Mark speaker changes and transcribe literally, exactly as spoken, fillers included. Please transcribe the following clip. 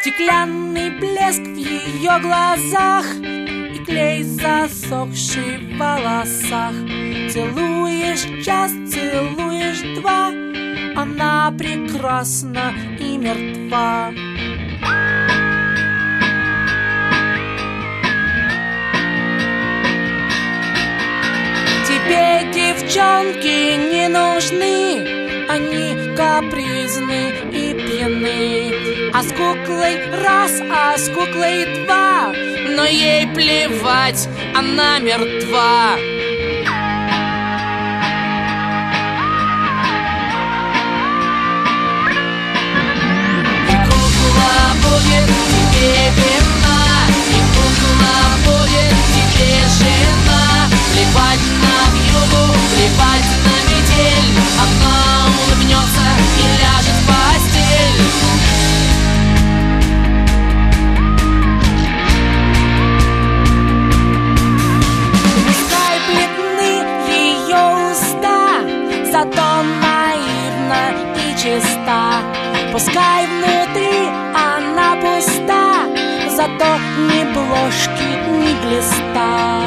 Speaker 1: Стеклянный блеск в ее глазах и клей, засохший в волосах. Целуешь час, целуешь два, она прекрасна и мертва. Тебе девчонки не нужны, они капризны и пьяны. А с куклой раз, а с куклой два, но ей плевать, она мертва. И кукла будет тебе вина, и кукла будет тебе жена. Плевать на вьюгу, плевать на метель, она улыбнется и ляжет в постель. Пускай бледны ее уста, зато наивна и чиста. Пускай внутри она пуста, зато ни бложки, ни глиста.